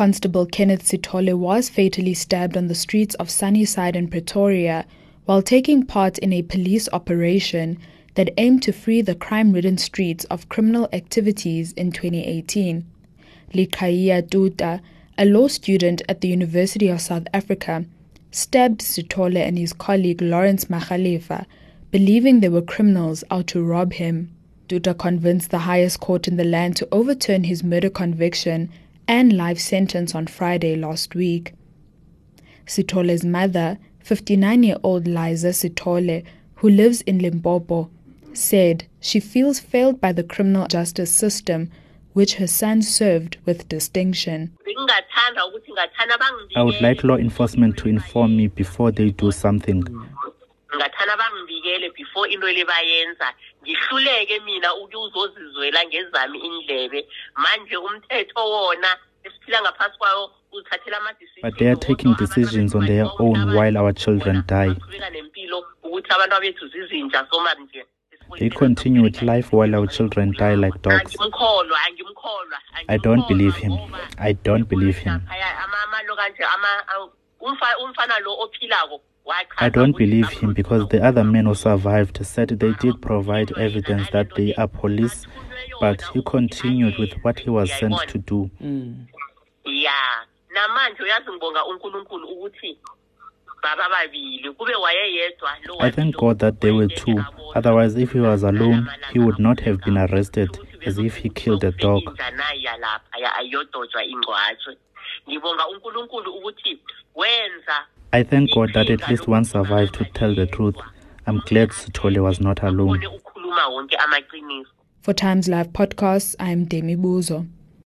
Constable Kenneth Sithole was fatally stabbed on the streets of Sunnyside in Pretoria while taking part in a police operation that aimed to free the crime-ridden streets of criminal activities in 2018. Likhayiya Tuta, a law student at the University of South Africa, stabbed Sithole and his colleague Lawrence Magaleva, believing they were criminals out to rob him. Tuta convinced the highest court in the land to overturn his murder conviction and life sentence on Friday last week. Sithole's mother, 59-year-old Liza Sithole, who lives in Limpopo, said she feels failed by the criminal justice system, which her son served with distinction. I would like law enforcement to inform me before they do something. But they are taking decisions on their own while our children die. They continue with life while our children die like dogs. I don't believe him. I don't believe him. I don't believe him because the other men who survived said they did provide evidence that they are police, but he continued with what he was sent to do. I thank God that they were two. Otherwise, if he was alone, he would not have been arrested as if he killed a dog. I thank God that at least one survived to tell the truth. I'm glad Sithole was not alone. For Times Live Podcasts, I'm Demi Buzo.